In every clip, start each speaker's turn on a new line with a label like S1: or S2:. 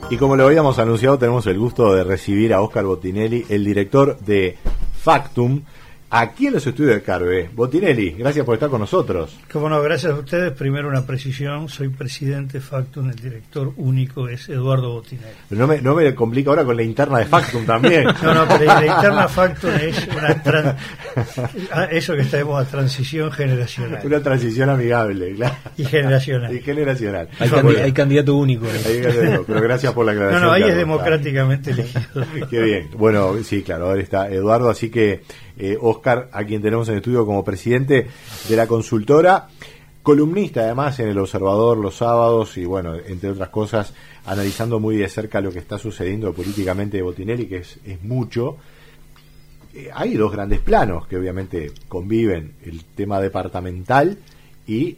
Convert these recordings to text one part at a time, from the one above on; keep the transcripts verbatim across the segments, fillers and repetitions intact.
S1: Y como lo habíamos anunciado, tenemos el gusto de recibir a Óscar Botinelli, el director de Factum, aquí en los estudios de Carve. Botinelli, gracias por estar con nosotros.
S2: Cómo no, gracias a ustedes. Primero una precisión, soy presidente de Factum, el director único es Eduardo Botinelli.
S1: Pero no me, no me complica ahora con la interna de Factum también.
S2: No, no, pero la interna Factum es una tran... eso que estamos a transición generacional.
S1: Una transición amigable, claro.
S2: Y generacional.
S1: Y generacional.
S3: Hay, candi- hay candidato único. ¿eh?
S1: Hay candidato, pero gracias por la aclaración.
S2: No, no, ahí
S1: Carlos,
S2: es democráticamente
S1: claro.
S2: elegido.
S1: Qué bien. Bueno, sí, claro, ahora está Eduardo, así que eh, Óscar, a quien tenemos en estudio como presidente de la consultora, columnista además en El Observador los sábados y bueno, entre otras cosas, analizando muy de cerca lo que está sucediendo políticamente de Botinelli, que es, es mucho. Eh, hay dos grandes planos que obviamente conviven, el tema departamental y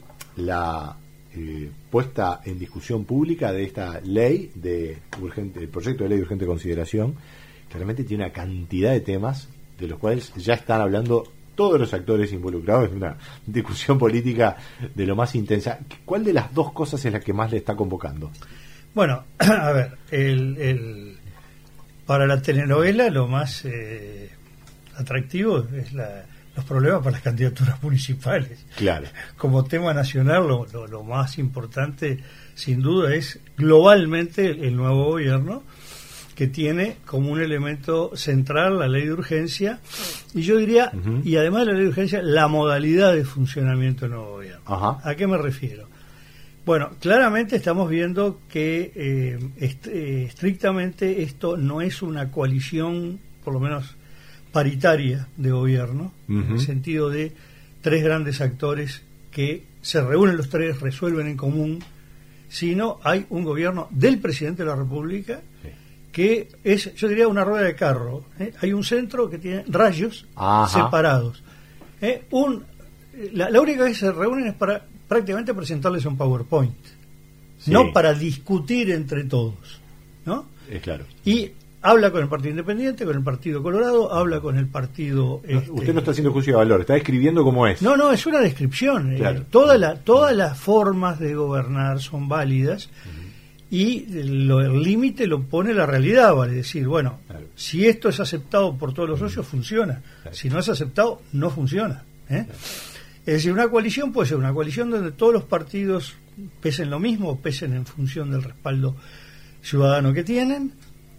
S1: la eh, puesta en discusión pública de esta ley de urgente, el proyecto de ley de urgente consideración, que realmente tiene una cantidad de temas de los cuales ya están hablando todos los actores involucrados. Es una discusión política de lo más intensa. ¿Cuál de las dos cosas es la que más le está convocando?
S2: Bueno, a ver, el, el, para la telenovela lo más eh, atractivo es la, los problemas para las candidaturas municipales.
S1: Claro.
S2: Como tema nacional, lo, lo, lo más importante, sin duda, es globalmente el nuevo gobierno, que tiene como un elemento central la ley de urgencia, y yo diría, uh-huh. y además de la ley de urgencia, la modalidad de funcionamiento del nuevo gobierno.
S1: Ajá.
S2: ¿A qué me refiero? Bueno, claramente estamos viendo que eh, est- eh, estrictamente esto no es una coalición, por lo menos paritaria, de gobierno, uh-huh. en el sentido de tres grandes actores que se reúnen los tres, resuelven en común, sino hay un gobierno del presidente de la República, sí, que es, yo diría, una rueda de carro. ¿eh? Hay un centro que tiene rayos Ajá. separados. ¿eh? Un, la, la única vez que se reúnen es para prácticamente presentarles un PowerPoint, sí, no para discutir entre todos, ¿no?
S1: Es claro.
S2: Y habla con el Partido Independiente, con el Partido Colorado, habla con el Partido...
S1: No,
S2: este,
S1: usted no está haciendo juicio de valor, está describiendo cómo es.
S2: No, no, es una descripción.
S1: Claro.
S2: Eh, toda la, todas las formas de gobernar son válidas. Uh-huh. Y lo, el límite lo pone la realidad, vale decir, bueno, claro, si esto es aceptado por todos los socios, funciona. Claro. Si no es aceptado, no funciona. ¿eh? Claro. Es decir, una coalición puede ser una coalición donde todos los partidos pesen lo mismo, pesen en función del respaldo ciudadano que tienen,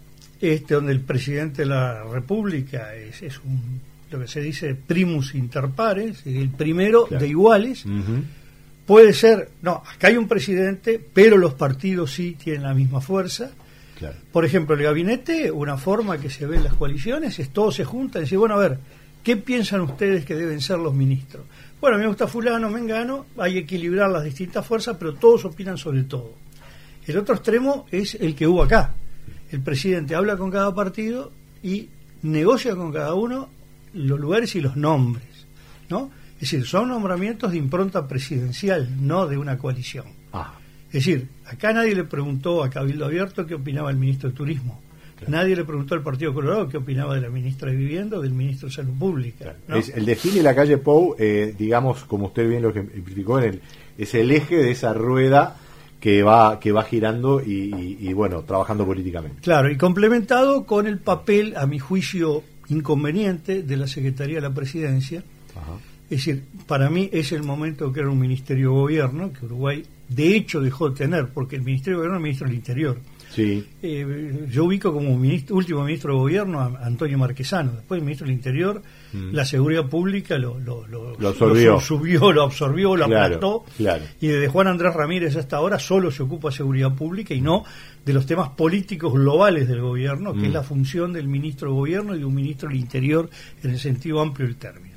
S2: este donde el presidente de la República es, es un, lo que se dice primus inter pares, el primero claro, de iguales. Uh-huh. Puede ser, no, acá hay un presidente, pero los partidos sí tienen la misma fuerza. Claro. Por ejemplo, el gabinete, una forma que se ve en las coaliciones es todos se juntan y dicen, bueno, a ver, ¿qué piensan ustedes que deben ser los ministros? Bueno, a mí me gusta fulano, mengano, hay que equilibrar las distintas fuerzas, pero todos opinan sobre todo. El otro extremo es el que hubo acá. El presidente habla con cada partido y negocia con cada uno los lugares y los nombres, ¿no? Es decir, son nombramientos de impronta presidencial, no de una coalición. Ah. Es decir, acá nadie le preguntó a Cabildo Abierto qué opinaba el ministro de Turismo. Claro. Nadie le preguntó al Partido Colorado qué opinaba de la ministra de Vivienda o del ministro de Salud Pública. Claro. ¿no?
S1: Es el desfile de la calle Pou, eh, digamos, como usted bien lo explicó, en el, es el eje de esa rueda que va que va girando y, y, y, bueno, trabajando políticamente.
S2: Claro, y complementado con el papel, a mi juicio, inconveniente de la Secretaría de la Presidencia. Ajá. Es decir, para mí es el momento de crear un Ministerio de Gobierno, que Uruguay de hecho dejó de tener, porque el Ministerio de Gobierno es el Ministro del Interior.
S1: Sí.
S2: Eh, yo ubico como ministro, último Ministro de Gobierno a Antonio Marquesano, después el Ministro del Interior, mm. la Seguridad Pública lo, lo, lo,
S1: lo, absorbió.
S2: lo subió, lo absorbió, lo
S1: claro,
S2: aplastó,
S1: claro.
S2: Y desde Juan Andrés Ramírez hasta ahora solo se ocupa de Seguridad Pública y no de los temas políticos globales del gobierno, que mm. es la función del Ministro de Gobierno y de un Ministro del Interior en el sentido amplio del término.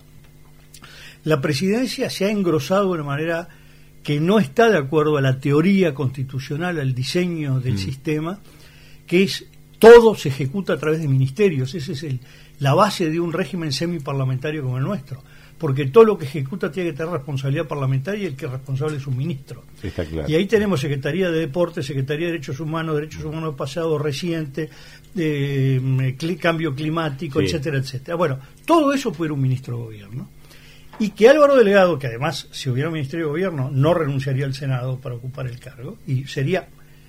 S2: La presidencia se ha engrosado de una manera que no está de acuerdo a la teoría constitucional, al diseño del mm. sistema, que es todo se ejecuta a través de ministerios. Esa es el, la base de un régimen semiparlamentario como el nuestro, porque todo lo que ejecuta tiene que tener responsabilidad parlamentaria y el que es responsable es un ministro.
S1: Está claro.
S2: Y ahí tenemos Secretaría de Deportes, Secretaría de Derechos Humanos, Derechos Humanos pasado, reciente, eh, cl- cambio climático, sí, etcétera, etcétera. Bueno, todo eso puede ir un ministro de gobierno. Y que Álvaro Delegado, que además, si hubiera un Ministerio de Gobierno, no renunciaría al Senado para ocupar el cargo, y sería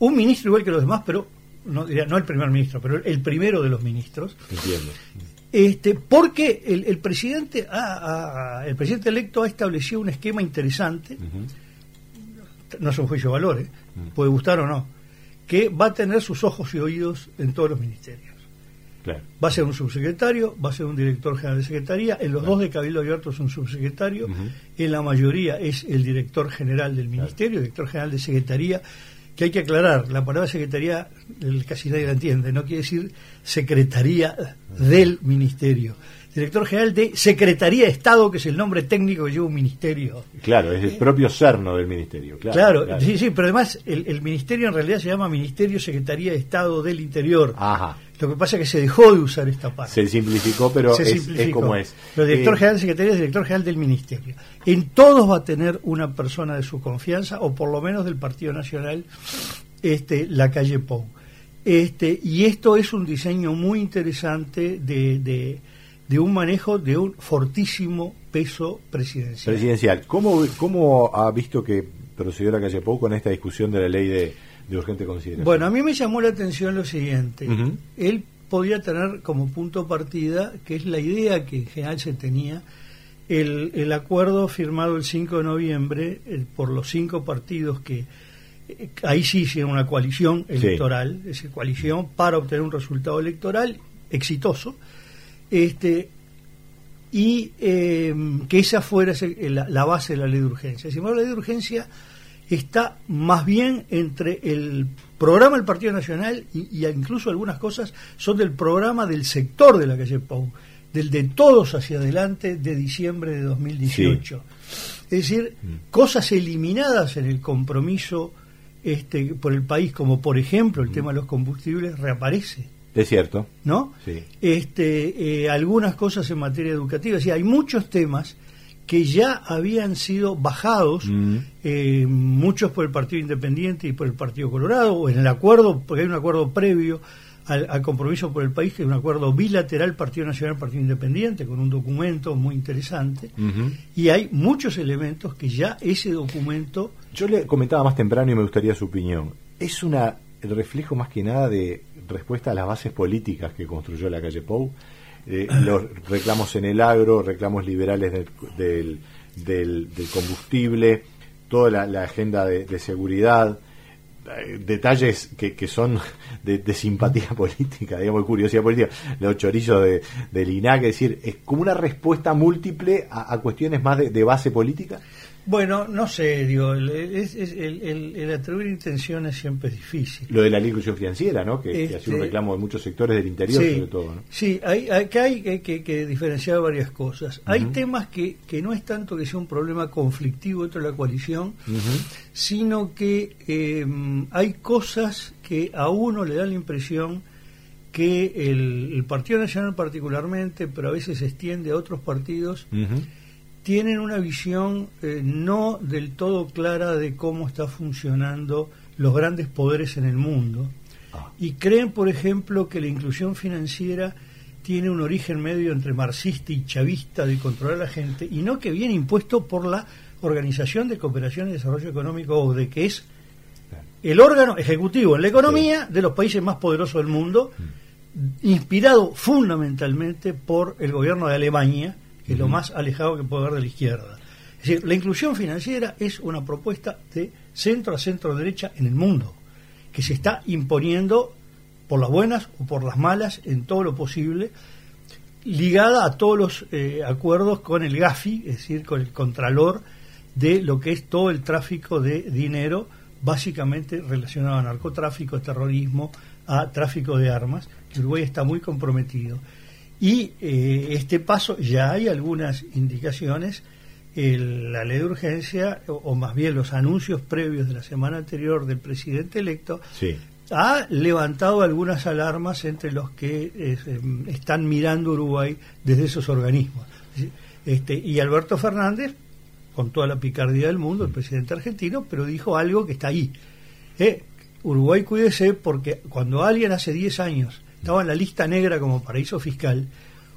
S2: un ministro igual que los demás, pero no, diría, no el primer ministro, pero el primero de los ministros.
S1: Entiendo.
S2: Este, porque el, el presidente ha, ha, el presidente electo ha establecido un esquema interesante, uh-huh. no es un juicio de valores, uh-huh. puede gustar o no, que va a tener sus ojos y oídos en todos los ministerios.
S1: Claro.
S2: Va a ser un subsecretario, va a ser un director general de secretaría, en los claro. dos de Cabildo Abierto es un subsecretario, uh-huh. en la mayoría es el director general del ministerio, claro. director general de secretaría, que hay que aclarar, la palabra secretaría casi nadie la entiende, no quiere decir secretaría del ministerio. Director general de Secretaría de Estado, que es el nombre técnico que lleva un ministerio.
S1: Claro, es el propio cerno del ministerio. Claro,
S2: claro,
S1: claro.
S2: sí, sí, pero además el, el ministerio en realidad se llama Ministerio Secretaría de Estado del Interior.
S1: Ajá.
S2: Lo que pasa es que se dejó de usar esta parte.
S1: Se simplificó, pero
S2: se
S1: es,
S2: simplificó.
S1: es como es.
S2: Pero el director
S1: eh,
S2: general de Secretaría es director general del ministerio. En todos va a tener una persona de su confianza, o por lo menos del Partido Nacional, este, Lacalle Pou. Este, y esto es un diseño muy interesante de... de de un manejo de un fortísimo peso presidencial.
S1: Presidencial. ¿Cómo, cómo ha visto que procedió Lacalle Pou con esta discusión de la ley de, de urgente consideración?
S2: Bueno, a mí me llamó la atención lo siguiente.
S1: Uh-huh.
S2: Él podía tener como punto de partida, que es la idea que en general se tenía, el, el acuerdo firmado el cinco de noviembre eh, por los cinco partidos que eh, ahí sí hicieron una coalición electoral, sí. esa coalición para obtener un resultado electoral exitoso. Este, y eh, que esa fuera la, la base de la ley de urgencia. Sin embargo, la ley de urgencia está más bien entre el programa del Partido Nacional y, y incluso algunas cosas son del programa del sector de Lacalle Pou, del de todos hacia adelante de diciembre de dos mil dieciocho. Sí. Es decir, mm. cosas eliminadas en el compromiso este, por el país, como por ejemplo el mm. tema de los combustibles, reaparece.
S1: Es cierto.
S2: ¿No?
S1: Sí.
S2: Este, eh, algunas cosas en materia educativa. Es decir, hay muchos temas que ya habían sido bajados, mm. eh, muchos por el Partido Independiente y por el Partido Colorado, o en el acuerdo, porque hay un acuerdo previo al, al compromiso por el país, que es un acuerdo bilateral Partido Nacional, Partido Independiente, con un documento muy interesante, uh-huh. y hay muchos elementos que ya ese documento...
S1: Yo le comentaba más temprano y me gustaría su opinión. Es una el reflejo más que nada de respuesta a las bases políticas que construyó Lacalle Pou, eh, los reclamos en el agro, reclamos liberales del, del, del, del combustible, toda la, la agenda de, de seguridad, eh, detalles que, que son de, de simpatía política, digamos, de curiosidad política, los chorizos de, del I N A C, es decir, es como una respuesta múltiple a, a cuestiones más de, de base política.
S2: Bueno, no sé, digo, el, es, es, el, el, el atribuir intenciones siempre es difícil.
S1: Lo de la inclusión financiera, ¿no? Que,
S2: este,
S1: que ha sido un reclamo de muchos sectores del interior,
S2: sí,
S1: sobre todo, ¿no?
S2: Sí, hay, hay, que hay que, que, que diferenciar varias cosas. Uh-huh. Hay temas que, que no es tanto que sea un problema conflictivo dentro de la coalición, uh-huh. sino que eh, hay cosas que a uno le da la impresión que el, el Partido Nacional particularmente, pero a veces se extiende a otros partidos, uh-huh. tienen una visión eh, no del todo clara de cómo está funcionando los grandes poderes en el mundo ah. y creen, por ejemplo, que la inclusión financiera tiene un origen medio entre marxista y chavista de controlar a la gente, y no que viene impuesto por la Organización de Cooperación y Desarrollo Económico, O C D E, que es el órgano ejecutivo en la economía sí. de los países más poderosos del mundo, mm. inspirado fundamentalmente por el gobierno de Alemania, que es lo más alejado que puede haber de la izquierda. Es decir, la inclusión financiera es una propuesta de centro a centro derecha en el mundo, que se está imponiendo por las buenas o por las malas en todo lo posible, ligada a todos los eh, acuerdos con el GAFI, es decir, con el contralor de lo que es todo el tráfico de dinero, básicamente relacionado a narcotráfico, terrorismo, a tráfico de armas. Uruguay está muy comprometido. Y eh, este paso, ya hay algunas indicaciones, el, la ley de urgencia, o, o más bien los anuncios previos de la semana anterior del presidente electo,
S1: sí.
S2: ha levantado algunas alarmas entre los que eh, están mirando Uruguay desde esos organismos. Este, y Alberto Fernández, con toda la picardía del mundo, el presidente argentino, pero dijo algo que está ahí. Eh, Uruguay, cuídese, porque cuando alguien hace diez años estaba en la lista negra como paraíso fiscal,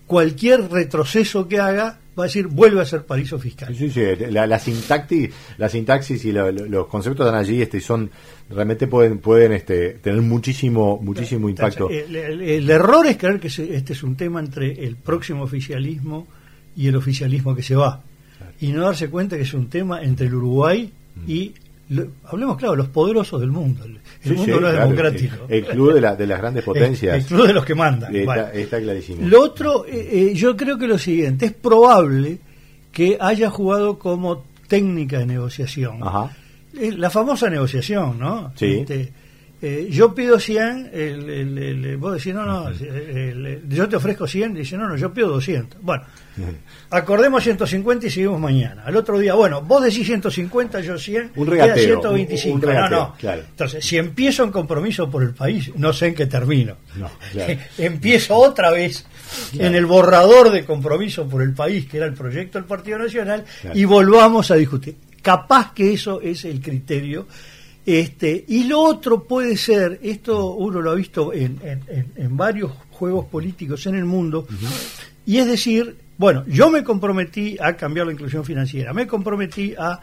S2: cualquier retroceso que haga va a decir vuelve a ser paraíso fiscal.
S1: Sí, sí, la, la sintaxis, la sintaxis y la, los conceptos están allí, este, son realmente pueden pueden este tener muchísimo muchísimo impacto.
S2: El, el, el error es creer que este es un tema entre el próximo oficialismo y el oficialismo que se va, claro. Y no darse cuenta que es un tema entre el Uruguay mm. y lo, hablemos claro, los poderosos del mundo. El,
S1: sí,
S2: el mundo
S1: sí,
S2: no es
S1: claro,
S2: democrático.
S1: El, el club de, la, de las grandes potencias.
S2: El, el club de los que mandan.
S1: Está,
S2: vale.
S1: está clarísimo.
S2: Lo otro, eh, eh, yo creo que lo siguiente, es probable que haya jugado como técnica de negociación.
S1: Ajá.
S2: Eh, la famosa negociación, ¿no?
S1: Sí.
S2: Este, eh, yo pido cien, el, el, el, el, vos decís, no, no, el, el, el, yo te ofrezco cien, dice, no, no, yo pido doscientos. Bueno, acordemos ciento cincuenta y seguimos mañana. Al otro día, bueno, vos decís ciento cincuenta, yo cien,
S1: un regateo,
S2: queda ciento veinticinco.
S1: Un, un regateo,
S2: no, no.
S1: Claro.
S2: Entonces, si empiezo un compromiso por el país, no sé en qué termino.
S1: No, claro.
S2: Empiezo otra vez claro. en el borrador de compromiso por el país, que era el proyecto del Partido Nacional, claro. y volvamos a discutir. Capaz que eso es el criterio. Este, y lo otro puede ser, esto uno lo ha visto en, en, en, en varios juegos políticos en el mundo, uh-huh. y es decir, bueno, yo me comprometí a cambiar la inclusión financiera, me comprometí a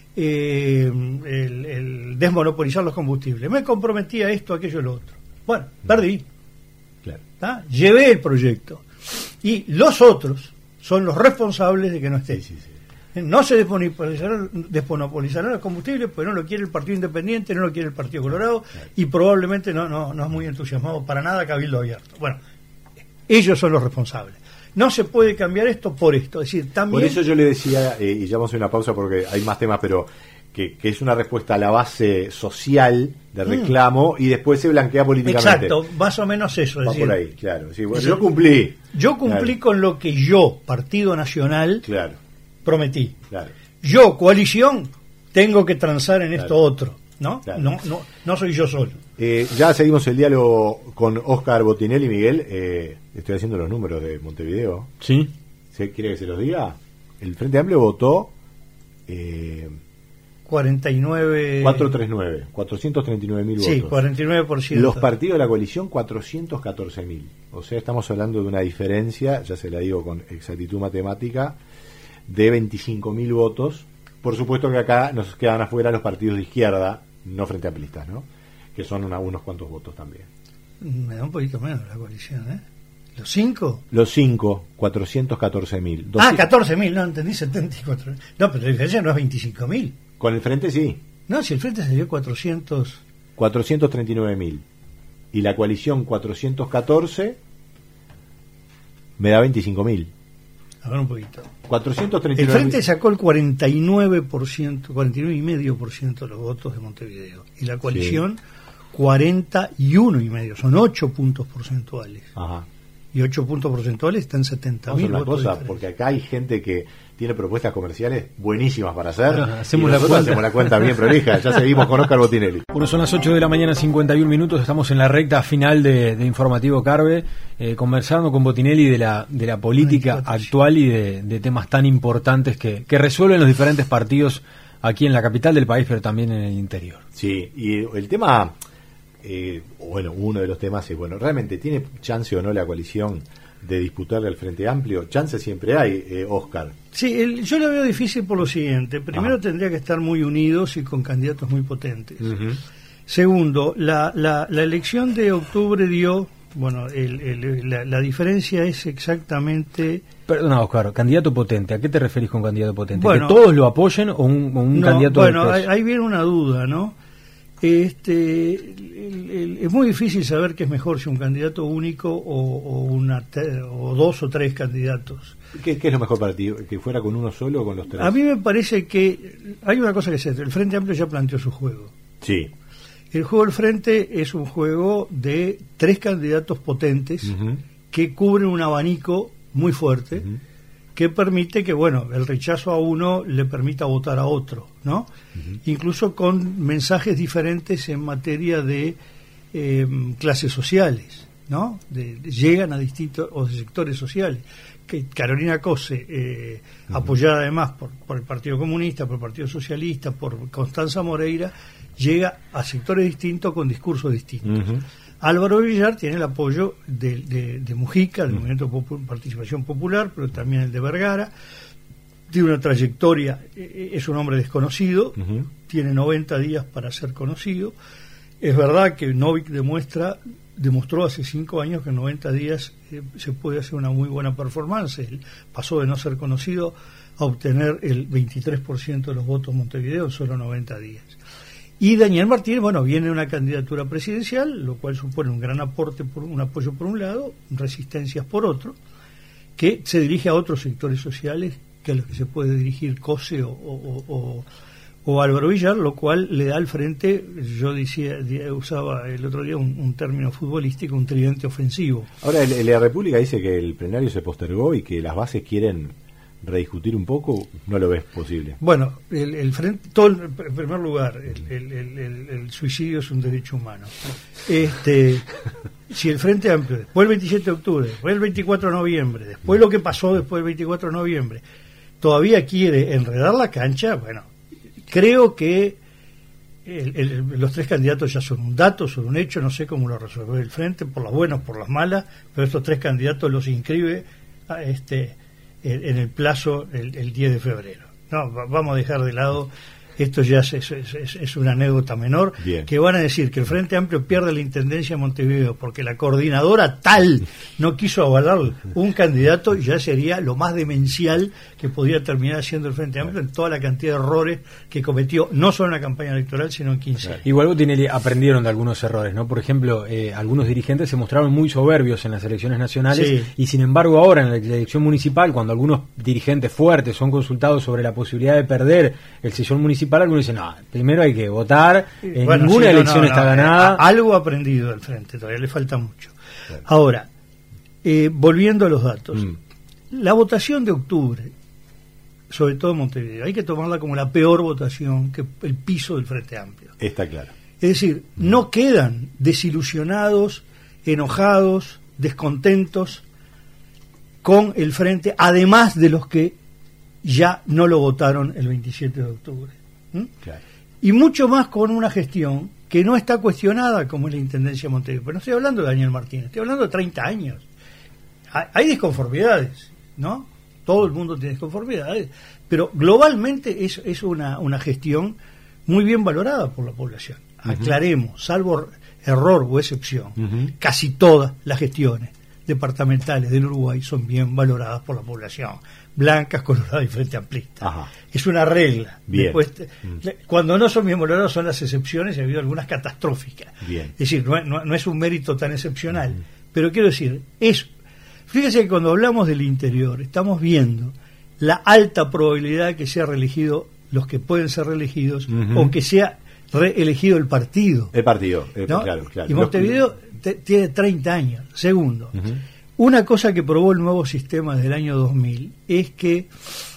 S2: eh, el, el desmonopolizar los combustibles, me comprometí a esto, aquello, lo otro. Bueno, perdí.
S1: Claro.
S2: ¿Ah? Llevé el proyecto. Y los otros son los responsables de que no esté.
S1: Sí, sí, sí.
S2: No se desmonopolizarán, desmonopolizarán los combustibles, pues no lo quiere el Partido Independiente, no lo quiere el Partido Colorado, y probablemente no, no, no es muy entusiasmado para nada Cabildo Abierto. Bueno, ellos son los responsables. No se puede cambiar esto por esto. Es decir, también...
S1: Por eso yo le decía, eh, y ya vamos a una pausa porque hay más temas, pero que, que es una respuesta a la base social de reclamo mm. y después se blanquea políticamente.
S2: Exacto, más o menos eso.
S1: Va
S2: es decir,
S1: por ahí, claro. Sí, bueno, yo cumplí.
S2: Yo cumplí claro. con lo que yo, Partido Nacional...
S1: Claro.
S2: prometí.
S1: Claro.
S2: Yo, coalición, tengo que transar en esto claro. otro, ¿no?
S1: Claro.
S2: No, no, no soy yo solo.
S1: Eh, ya seguimos el diálogo con Óscar Botinelli. Miguel, eh, estoy haciendo los números de Montevideo.
S3: Sí.
S1: ¿Se quiere que se los diga? El Frente Amplio votó eh,
S2: cuarenta y nueve...
S1: cuatrocientos treinta y nueve, cuatrocientos treinta y nueve mil
S2: sí,
S1: votos.
S2: cuarenta y nueve por ciento.
S1: Los partidos de la coalición, cuatrocientos catorce mil. O sea, estamos hablando de una diferencia, ya se la digo con exactitud matemática, de veinticinco mil votos. Por supuesto que acá nos quedan afuera los partidos de izquierda, no frente amplistas, ¿no? Que son una, unos cuantos votos también.
S2: Me da un poquito menos la coalición, ¿eh? ¿Los cinco?
S1: Los cinco, cuatrocientos catorce mil.
S2: Ah, catorce mil, no, entendí setenta y cuatro mil. No, pero la diferencia no es veinticinco mil.
S1: Con el Frente sí.
S2: No, si el Frente salió cuatrocientos...
S1: cuatrocientos treinta y nueve mil. Y la coalición cuatrocientos catorce me da veinticinco mil.
S2: A ver un poquito.
S1: cuatrocientos treinta y nueve.
S2: El Frente sacó el cuarenta y nueve por ciento, cuarenta y nueve coma cinco por ciento de los votos de Montevideo. Y la coalición, sí. cuarenta y uno coma cinco. Son ocho puntos porcentuales.
S1: Ajá.
S2: Y ocho puntos porcentuales están setenta mil votos.
S1: Cosa, diferentes. Porque acá hay gente que tiene propuestas comerciales buenísimas para hacer.
S3: Bueno, hacemos la cuenta.
S1: Hacemos la cuenta bien prolija. Ya seguimos con Óscar Botinelli.
S3: Bueno, son las ocho de la mañana, cincuenta y un minutos. Estamos en la recta final de, de Informativo Carve, eh, conversando con Botinelli de la, de la política actual y de, de temas tan importantes que, que resuelven los diferentes partidos aquí en la capital del país, pero también en el interior.
S1: Sí, y el tema... Eh, bueno, uno de los temas es, bueno, ¿realmente tiene chance o no la coalición de disputarle al Frente Amplio? Chance siempre hay, eh, Óscar.
S2: Sí, el, yo lo veo difícil por lo siguiente. Primero, ah. tendría que estar muy unidos y con candidatos muy potentes. Uh-huh. Segundo, la, la, la elección de octubre dio, bueno, el, el, la, la diferencia es exactamente...
S3: Perdona, Óscar, candidato potente, ¿a qué te referís con candidato potente?
S2: Bueno,
S3: ¿que todos lo apoyen o un, o un
S2: no,
S3: candidato
S2: bueno,
S3: después?
S2: ahí viene una duda, ¿no? Este, el, el, es muy difícil saber qué es mejor, si un candidato único o, o, una te, o dos o tres candidatos.
S1: ¿Qué, ¿Qué es lo mejor para ti? ¿Que fuera con uno solo o con los tres?
S2: A mí me parece que hay una cosa que es, el Frente Amplio ya planteó su juego.
S1: Sí.
S2: El juego del Frente es un juego de tres candidatos potentes uh-huh. que cubren un abanico muy fuerte, uh-huh. que permite que, bueno, el rechazo a uno le permita votar a otro, ¿no? Uh-huh. Incluso con mensajes diferentes en materia de eh, clases sociales, ¿no? De, de, llegan a distintos o de sectores sociales. Que Carolina Cose, eh, uh-huh. apoyada además por, por el Partido Comunista, por el Partido Socialista, por Constanza Moreira, llega a sectores distintos con discursos distintos. Uh-huh. Álvaro Villar tiene el apoyo de, de, de Mujica, del Movimiento Popu- Participación Popular, pero también el de Vergara. Tiene una trayectoria, eh, es un hombre desconocido, uh-huh. tiene noventa días para ser conocido. Es verdad que Novik demuestra, demostró hace cinco años que en noventa días eh, se puede hacer una muy buena performance. Él pasó de no ser conocido a obtener el veintitrés por ciento de los votos en Montevideo en solo noventa días. Y Daniel Martínez, bueno, viene una candidatura presidencial, lo cual supone un gran aporte, por un apoyo por un lado, resistencias por otro, que se dirige a otros sectores sociales que a los que se puede dirigir COSE o, o, o, o Álvaro Villar, lo cual le da al frente, yo decía, usaba el otro día un, un término futbolístico, un tridente ofensivo.
S1: Ahora, el, el, la República dice que el plenario se postergó y que las bases quieren rediscutir un poco. ¿No lo ves posible?
S2: Bueno, el, el frente, todo el, en primer lugar, el, el, el, el, el suicidio es un derecho humano. Este, si el Frente Amplio, después el veintisiete de octubre, después el veinticuatro de noviembre, después lo que pasó después del veinticuatro de noviembre, todavía quiere enredar la cancha, bueno, creo que el, el, los tres candidatos ya son un dato, son un hecho, no sé cómo lo resuelve el Frente, por las buenas, por las malas, pero estos tres candidatos los inscribe a este en el plazo el, el diez de febrero. No, vamos a dejar de lado, esto ya es, es, es, es una anécdota menor. Bien. Que van a decir que el Frente Amplio pierde la Intendencia de Montevideo porque la coordinadora tal no quiso avalar un candidato, y ya sería lo más demencial que podría terminar haciendo el Frente Amplio en toda la cantidad de errores que cometió, no solo en la campaña electoral, sino en quince años.
S3: Igual Botinelli, aprendieron de algunos errores, ¿no? Por ejemplo, eh, algunos dirigentes se mostraron muy soberbios en las elecciones nacionales, sí. y sin embargo ahora en la elección municipal, cuando algunos dirigentes fuertes son consultados sobre la posibilidad de perder el sillón municipal, algunos dicen, no, primero hay que votar, en bueno, ninguna sí, no, elección no, está no, ganada.
S2: Eh, algo ha aprendido del Frente, todavía le falta mucho. Claro. Ahora, eh, volviendo a los datos, mm. la votación de octubre, sobre todo en Montevideo, hay que tomarla como la peor votación, que el piso del Frente Amplio.
S1: Está claro.
S2: Es decir, mm. no quedan desilusionados, enojados, descontentos con el Frente, además de los que ya no lo votaron el veintisiete de octubre. ¿Mm? Claro. Y mucho más con una gestión que no está cuestionada como es la Intendencia de Montevideo. Pero no estoy hablando de Daniel Martínez, estoy hablando de treinta años. Hay disconformidades, ¿no? Todo el mundo tiene disconformidades, pero globalmente es, es una, una gestión muy bien valorada por la población. Uh-huh. Aclaremos, salvo error o excepción, uh-huh. casi todas las gestiones departamentales del Uruguay son bien valoradas por la población. Blancas, coloradas y Frente Amplista. Ajá. Es una regla.
S1: Bien.
S2: Después, mm. cuando no son bien valoradas son las excepciones, y ha habido algunas catastróficas.
S1: Bien.
S2: Es decir, no, no, no es un mérito tan excepcional. Mm. Pero quiero decir, es, fíjese que cuando hablamos del interior, estamos viendo la alta probabilidad de que sea reelegido los que pueden ser reelegidos, uh-huh. o que sea reelegido el partido.
S1: El partido, eh,
S2: ¿no?
S1: claro, claro.
S2: Y Montevideo te, tiene treinta años. Segundo, uh-huh. una cosa que probó el nuevo sistema desde el año dos mil es que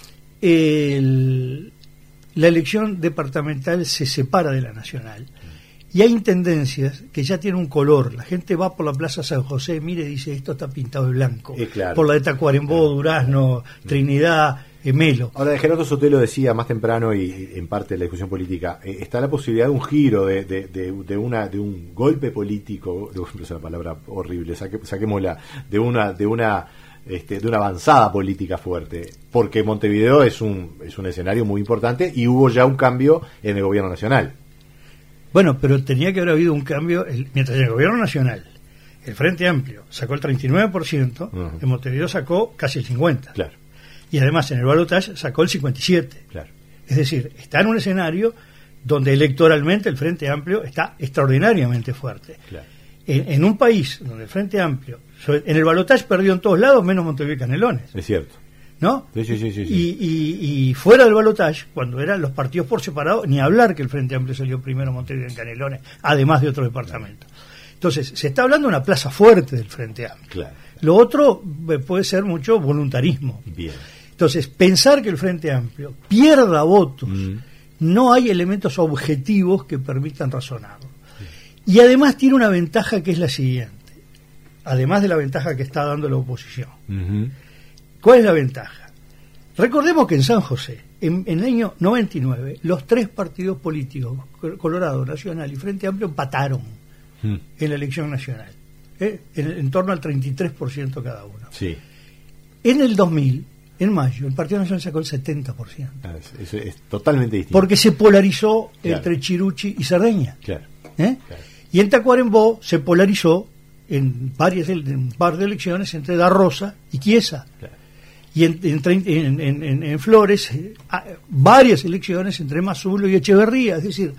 S2: el, la elección departamental se separa de la nacional. Y hay intendencias que ya tienen un color. La gente va por la Plaza San José, mire, dice, esto está pintado de blanco.
S1: Eh, claro.
S2: Por la de Tacuarembó, claro. Durazno, Trinidad, eh, Melo.
S1: Ahora, Gerardo Sotelo decía más temprano, y en parte de la discusión política, eh, está la posibilidad de un giro, de, de, de, de, una, de un golpe político, es una palabra horrible, saque, saquémosla, de una... De una Este, de una avanzada política fuerte, porque Montevideo es un es un escenario muy importante y hubo ya un cambio en el gobierno nacional.
S2: Bueno, pero tenía que haber habido un cambio, el, mientras en el gobierno nacional el Frente Amplio sacó el treinta y nueve por ciento, uh-huh. en Montevideo sacó casi el cincuenta por ciento. Claro. Y además en el balotaje sacó el cincuenta y siete por ciento. Claro. Es decir, está en un escenario donde electoralmente el Frente Amplio está extraordinariamente fuerte. Claro. En, en un país donde el Frente Amplio, en el balotaje perdió en todos lados, menos Montevideo y Canelones.
S1: Es cierto.
S2: ¿No?
S1: Sí, sí, sí, sí, sí.
S2: Y, y, y fuera del balotaje, cuando eran los partidos por separado, ni hablar que el Frente Amplio salió primero Montevideo y Canelones, además de otros departamentos. Entonces, se está hablando de una plaza fuerte del Frente Amplio.
S1: Claro.
S2: Lo otro puede ser mucho voluntarismo.
S1: Bien.
S2: Entonces, pensar que el Frente Amplio pierda votos, mm. no hay elementos objetivos que permitan razonarlo. Y además tiene una ventaja que es la siguiente, además de la ventaja que está dando la oposición. Uh-huh. ¿Cuál es la ventaja? Recordemos que en San José, en, en el año noventa y nueve, los tres partidos políticos, Colorado, Nacional y Frente Amplio, empataron. mm. en la elección nacional, ¿eh? en, en torno al treinta y tres por ciento cada uno.
S1: Sí.
S2: En el dos mil, en mayo, el Partido Nacional sacó el setenta por ciento.
S1: Ah, es, es, es totalmente distinto.
S2: Porque se polarizó
S1: claro.
S2: entre Chirucci y Cerdeña.
S1: Claro.
S2: ¿Eh? Claro. Y en Tacuarembó se polarizó en varias en un par de elecciones entre Da Rosa y Chiesa. Claro. Y en, en, en, en, en Flores, eh, varias elecciones entre Mazulo y Echeverría. Es decir,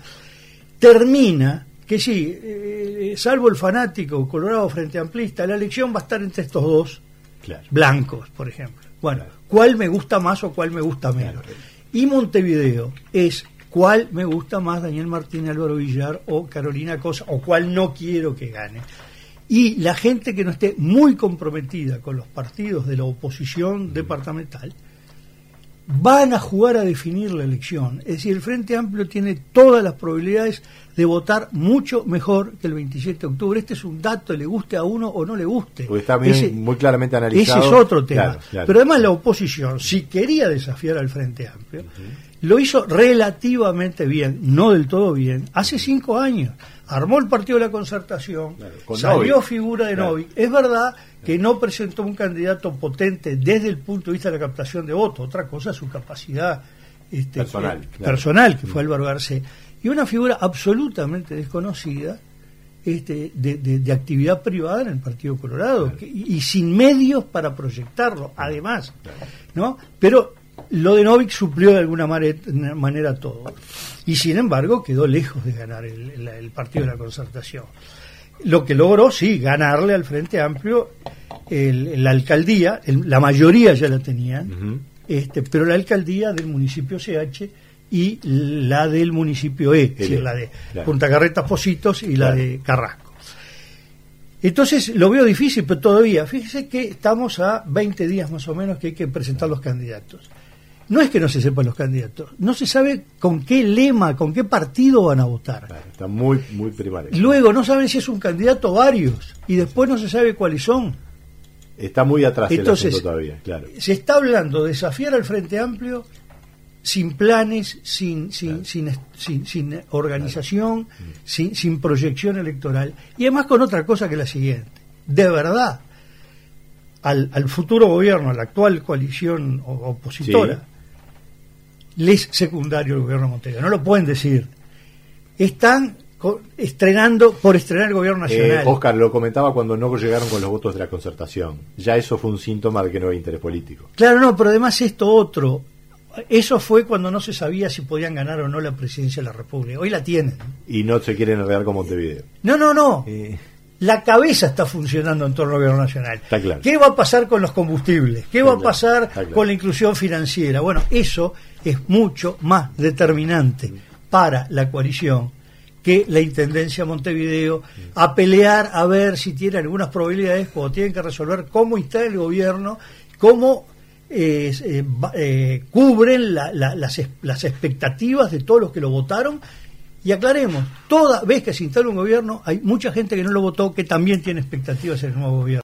S2: termina que sí, eh, salvo el fanático Colorado Frente Amplista, la elección va a estar entre estos dos claro. blancos, por ejemplo. Bueno, claro. ¿cuál me gusta más o cuál me gusta menos? Claro. Y Montevideo es cuál me gusta más, Daniel Martín, Álvaro Villar o Carolina Cosa, o cuál no quiero que gane. Y la gente que no esté muy comprometida con los partidos de la oposición departamental van a jugar a definir la elección. Es decir, el Frente Amplio tiene todas las probabilidades de votar mucho mejor que el veintisiete de octubre. Este es un dato, le guste a uno o no le guste.
S1: Porque está bien, ese, muy claramente analizado.
S2: Ese es otro tema.
S1: Claro, claro.
S2: Pero además la oposición, si quería desafiar al Frente Amplio, uh-huh. lo hizo relativamente bien, no del todo bien, hace cinco años. Armó el Partido de la Concertación, claro, salió Novik. figura de claro. Novik. Es verdad que no presentó un candidato potente desde el punto de vista de la captación de votos. Otra cosa es su capacidad este,
S1: personal,
S2: que,
S1: claro.
S2: personal, que fue Álvaro Garcés. Y una figura absolutamente desconocida este, de, de, de actividad privada en el Partido Colorado, claro. que, y, y sin medios para proyectarlo, además.
S1: Claro.
S2: ¿no? Pero lo de Novik suplió de alguna manera, manera todo. Y sin embargo quedó lejos de ganar el, el, el Partido de la Concertación. Lo que logró, sí, ganarle al Frente Amplio el, la alcaldía, el, la mayoría ya la tenían, uh-huh. este, pero la alcaldía del municipio C H y la del municipio E, es decir, la de claro. Punta Carretas Pocitos y claro. la de Carrasco. Entonces lo veo difícil, pero todavía, fíjese que estamos a veinte días más o menos que hay que presentar los candidatos. No es que no se sepan los candidatos, no se sabe con qué lema, con qué partido van a votar.
S1: Claro, está muy, muy primario.
S2: Luego no saben si es un candidato o varios, y después no se sabe cuáles son.
S1: Está muy atrás
S2: Entonces,
S1: el asunto todavía, claro.
S2: Se está hablando de desafiar al Frente Amplio sin planes, sin, sin, claro. sin, sin, sin organización, claro. sin, sin proyección electoral, y además con otra cosa que la siguiente. De verdad, al, al futuro gobierno, a la actual coalición opositora, sí. les secundario el gobierno de Montevideo, no lo pueden decir. Están co- estrenando por estrenar el gobierno nacional.
S1: Eh, Oscar, lo comentaba cuando no llegaron con los votos de la Concertación. Ya eso fue un síntoma de que no había interés político.
S2: Claro, no, pero además esto otro. Eso fue cuando no se sabía si podían ganar o no la presidencia de la República. Hoy la tienen.
S1: Y no se quieren enredar con Montevideo.
S2: No, no, no.
S1: Eh...
S2: La cabeza está funcionando en torno al gobierno nacional.
S1: Está claro.
S2: ¿Qué va a pasar con los combustibles? ¿Qué
S1: está
S2: va a
S1: claro.
S2: pasar
S1: claro.
S2: con la inclusión financiera? Bueno, eso es mucho más determinante para la coalición que la Intendencia de Montevideo, a pelear a ver si tiene algunas probabilidades cuando tienen que resolver cómo está el gobierno, cómo eh, eh, eh, cubren la, la, las, las expectativas de todos los que lo votaron. Y aclaremos, toda vez que se instala un gobierno hay mucha gente que no lo votó que también tiene expectativas en el nuevo gobierno.